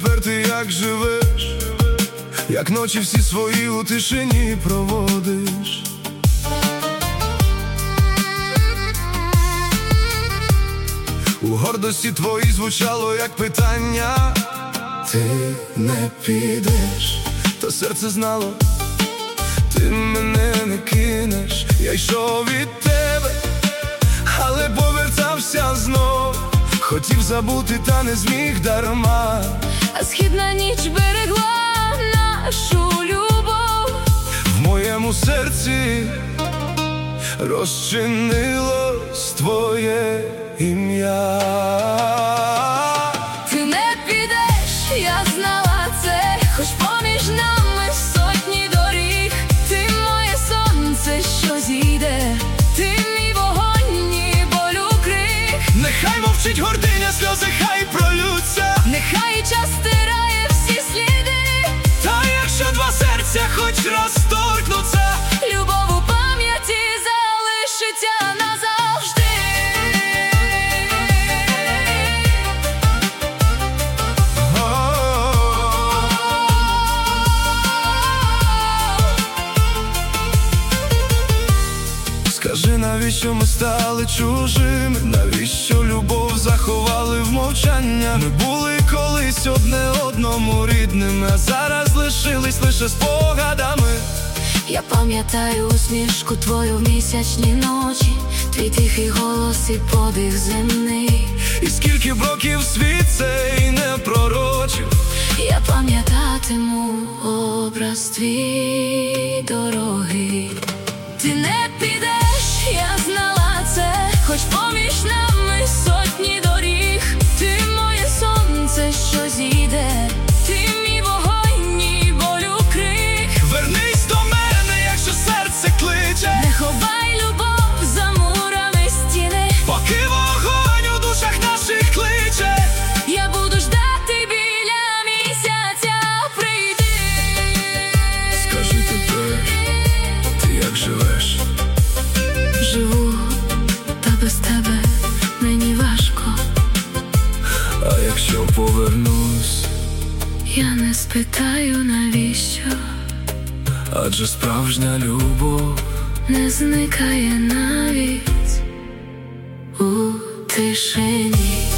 тепер ти як живеш, як ночі всі свої у тишині проводиш. У гордості твоїй звучало як питання: ти не підеш, та серце знало, ти мене не кинеш. Я йшов від тебе, але повертався знов. Хотів забути, та не зміг дарма. А східна ніч берегла нашу любов. В моєму серці розчинилось твоє ім'я. Ти не підеш, я знала це, хоч поміж нами сотні доріг. Ти моє сонце, що зійде, ти мій вогонь і болю крик. Нехай мовчить гординя, сльози хай пролються, нехай час стирає всі сліди. та якщо два серця хоч раз торкнуться, любов у пам'яті залишиться назавжди. Скажи, навіщо ми стали чужими? Навіщо любов заховали в мовчання? Ми були колись одне одному рідними, а зараз лишились лише спогадами. Я пам'ятаю усмішку твою в місячні ночі, твій тихий голос і подих земний. І скільки б років світ цей не пророчив, я пам'ятатиму образ твій дорогий. Ти не підеш, я знала це, хоч поміж нами сотні доріг. Ти моє сонце, що зійде, ти мій вогонь і болю крик. Вернись до мене, якщо серце кличе, не ховай любов за мурами стіни. поки вогонь у душах наших кличе, я буду ждати біля місяця, прийди. Скажи тепер, ти як живеш? Живу, та без тебе мені важко. А якщо повернусь, я не спитаю, навіщо, адже справжня любов не зникає навіть у тишині.